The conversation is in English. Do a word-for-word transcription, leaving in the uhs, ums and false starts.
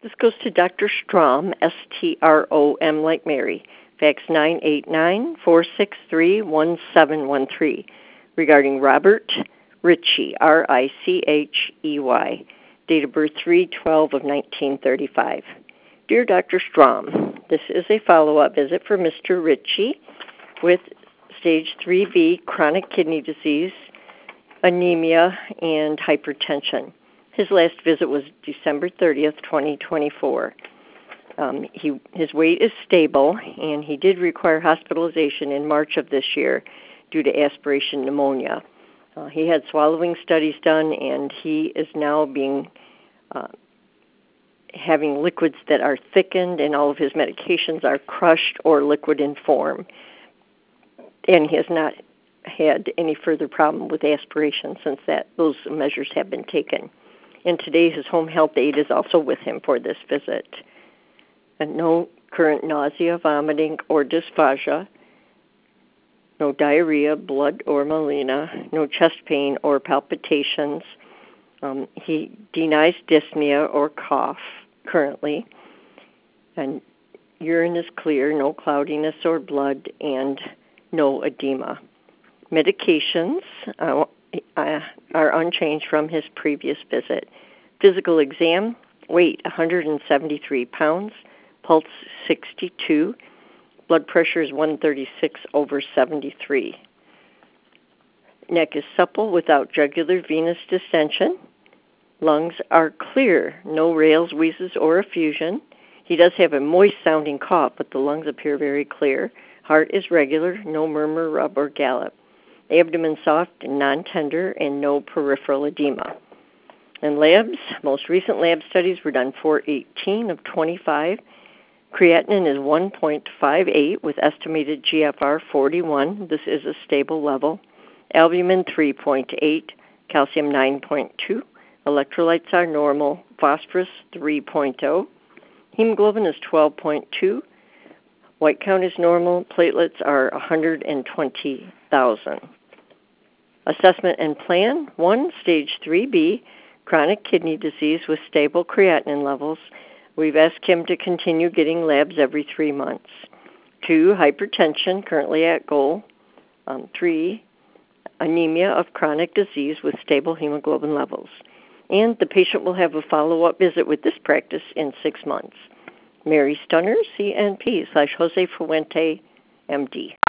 This goes to Doctor Strom, S T R O M like Mary, fax nine eight nine, four six three, one seven one three, regarding Robert Ritchie, R I C H E Y, date of birth three twelve of nineteen thirty-five. Dear Doctor Strom, this is a follow-up visit for Mister Ritchie with stage three B chronic kidney disease, anemia, and hypertension. His last visit was December thirtieth, twenty twenty-four. Um, he, his weight is stable, and he did require hospitalization in March of this year due to aspiration pneumonia. Uh, he had swallowing studies done, and he is now being uh, having liquids that are thickened, and all of his medications are crushed or liquid in form. And he has not had any further problem with aspiration since that those measures have been taken. And today his home health aide is also with him for this visit. And no current nausea, vomiting, or dysphagia, no diarrhea, blood, or melena, no chest pain or palpitations. Um, he denies dyspnea or cough currently. And urine is clear, no cloudiness or blood, and no edema. Medications uh, uh, are unchanged from his previous visit. Physical exam, weight one hundred seventy-three pounds, pulse sixty-two, blood pressure is one thirty-six over seventy-three. Neck is supple without jugular venous distension. Lungs are clear, no rales, wheezes, or effusion. He does have a moist-sounding cough, but the lungs appear very clear. Heart is regular, no murmur, rub, or gallop. Abdomen soft and non-tender, and no peripheral edema. And labs, most recent lab studies were done four eighteen of twenty-five. Creatinine is one point five eight with estimated G F R forty-one. This is a stable level. Albumin three point eight, calcium nine point two. Electrolytes are normal. Phosphorus three point zero. Hemoglobin is twelve point two. White count is normal. Platelets are one hundred twenty thousand. Assessment and plan. One, stage three B, chronic kidney disease with stable creatinine levels. We've asked him to continue getting labs every three months. Two, hypertension, currently at goal. Um, three, anemia of chronic disease with stable hemoglobin levels. And the patient will have a follow-up visit with this practice in six months. Mary Stunner, C N P slash Jose Fuente, M D.